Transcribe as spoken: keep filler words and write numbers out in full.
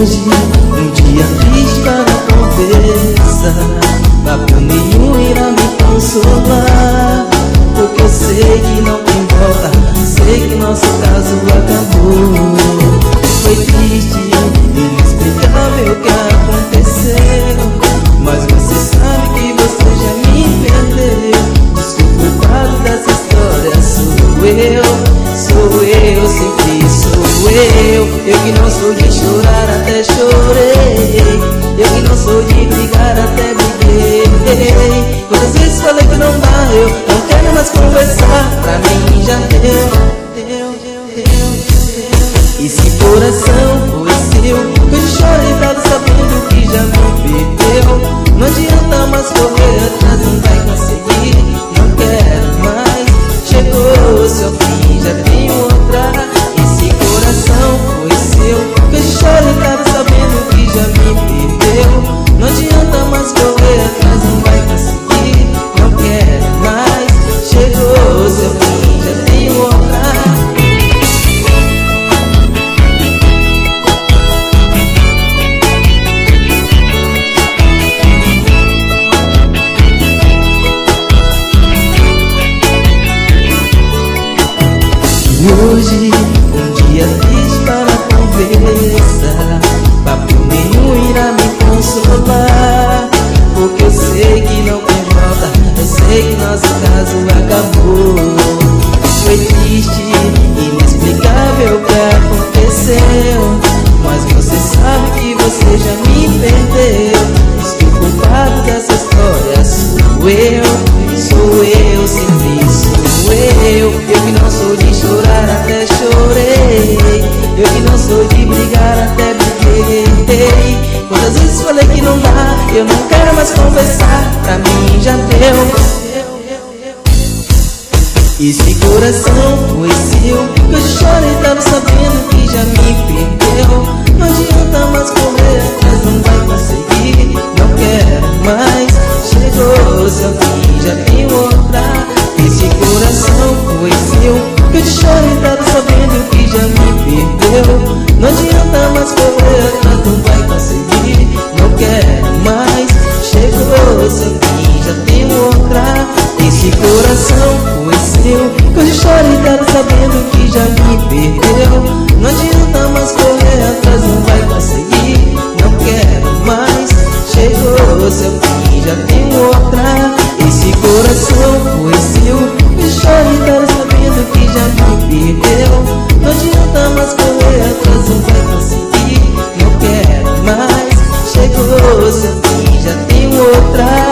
Hoje, um dia triste para conversar, papo nenhum irá me consolar, porque eu sei que não tem volta, sei que nosso caso acabou. Foi triste, inexplicável o que aconteceu, mas você sabe que você já me perdeu. Diz que o culpado dessa história sou eu, sou eu, sempre sou eu. Eu que não sou de chorar, até chorei. Eu que não sou de brigar, até briguei. Quantas vezes falei que não dá, eu não quero mais conversar. Pra mim já deu, deu, deu, deu. E se coração foi seu, eu chorei dado sabendo que já me perdeu. Não adianta mais correr atrás, não vai conseguir. Não quero mais, chegou seu fim, já tem outra. Esse coração foi seu, eu chorei dado sabendo que já me perdeu. Não adianta mais correr atrás, não vai conseguir. Não quero mais, chegou seu fim, já tem outra. Hoje, um dia triste para conversar, papo nenhum irá me consolar, porque eu sei que não tem volta, eu sei que nosso caso acabou. Foi triste, inexplicável o que aconteceu, mas você sabe que você já me perdeu. Diz que o culpado dessa história sou eu, sou eu, sempre sou eu. Eu que não sou de chorar, até chorei. Eu que não sou de brigar, até briguei. Quantas vezes falei que não dá, eu não quero mais conversar. Pra mim já deu. E se coração foi seu, eu chorei dado sabendo que já me perdeu. Não adianta mais correr atrás, não vai conseguir. Não quero mais, chegou seu fim, já tem outra. Esse coração foi seu, eu te chorei dado sabendo que já me perdeu. Não adianta mais correr atrás, não vai conseguir. Não quero mais, chegou seu fim, já tem outra. Esse coração foi seu, eu te chorei dado sabendo que já me perdeu. Não adianta mais correr atrás, não vai conseguir. Não quero mais, chegou seu fim, já tem outra. Esse coração foi seu, eu chorei dado sabendo que já me perdeu. Não adianta mais correr atrás, não vai conseguir. Não quero mais, chegou seu fim, já tem outra.